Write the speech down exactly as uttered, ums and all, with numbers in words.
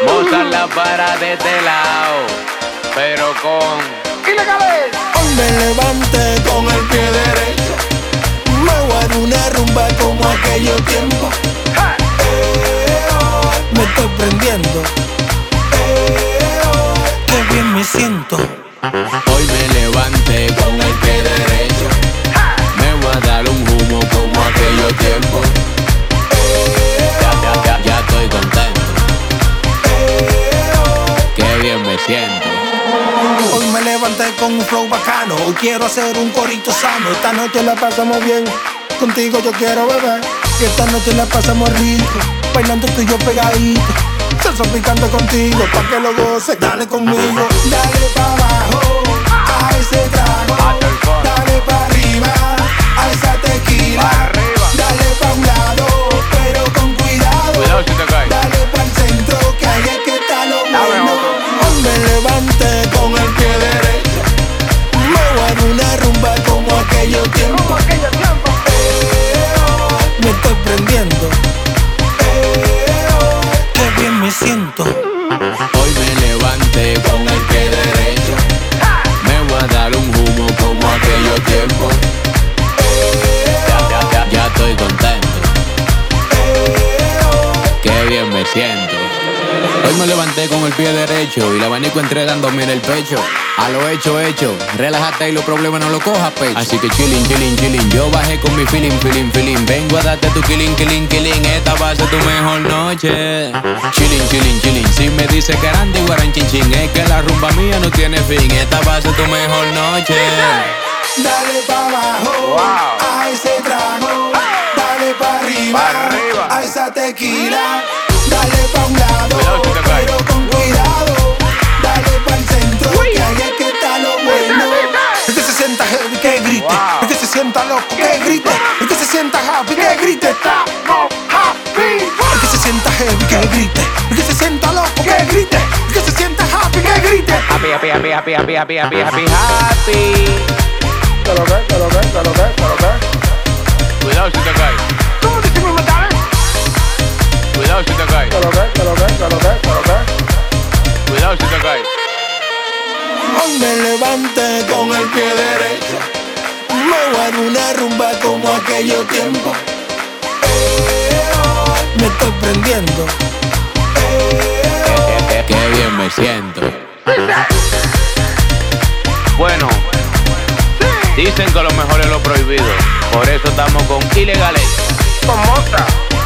Mozart para de este lado, pero con ilegales. Hoy me levanté con el pie derecho. Me voy a dar una rumba como aquellos tiempos. Eh, oh, me estoy prendiendo. Eh, oh, qué bien me siento. Hoy me levanté con el pie derecho. Me voy a dar un humo como aquellos tiempos. Ya, ya, ya, ya estoy contento. Qué bien me siento. Hoy me levanté con un flow bacano. Hoy quiero hacer un corito sano. Esta noche la pasamos bien. Contigo yo quiero beber. Y esta noche la pasamos rico. Bailando tú y yo pegadito. Salsa picante contigo. Pa' que lo goces. Dale conmigo. Dale pa' abajo a ese trago. Dale pa' arriba a esa tequila. Dale pa' un lado, pero con cuidado. Cuidado si te caes. Dale pa' el centro, que ahí es que está lo bueno. Hoy me levanté con el pie derecho. Me voy a dar una rumba como aquellos tiempos. Eh, oh, me estoy prendiendo. Eh, oh, qué bien me siento. Hoy me levanté con el pie derecho. Me voy a dar un humo como aquellos tiempos. Ya, ya, ya, ya estoy contento. Qué bien me siento. Hoy me levanté con el pie derecho y el abanico entregándome en el pecho. A lo hecho, hecho, relájate y los problemas no los cojas pecho. Así que chillin, chillin, chillin, yo bajé con mi feeling, feeling, feeling. Vengo a darte tu killing, killing, killing. Esta va a ser tu mejor noche. Chillin, chillin, chillin. Si me dice que eran de guaran chin chin, es que la rumba mía no tiene fin. Esta va a ser tu mejor noche. Dale pa' abajo Wow. a ese trago. Dale pa' arriba, Pa' arriba. a esa tequila. Dale pa' un lado, Cuidado si te caes. pero con cuidado. Dale pa' el centro, que ahí es que está lo bueno. El que se sienta heavy, que grite. Wow. El que se sienta loco, que grite. El que se sienta happy, que grite. Estamos happy. El que se sienta heavy, que grite. El que se sienta loco, que grite. El que se sienta happy, que grite. Happy, happy, happy, happy, happy, happy, happy, happy, happy. ¿Te lo ves? ¿Te lo ves? ¿Te lo ves? ¿Te lo ves? Cuidado si te caes. ¿Cómo dice mi mental? Cuidado si te caes. ¿Te lo ves? ¿Te lo ves? ¿Te lo ves? ¿Te lo ves? Cuidado si te caes. Hoy me levanté con el pie derecho. Me voy a dar una rumba como aquellos tiempos. Eh, oh, me estoy prendiendo. Eh, oh. Qué, qué bien me siento. Bueno, dicen que lo mejor es lo prohibido. Por eso estamos con ilegales. Con Mozart.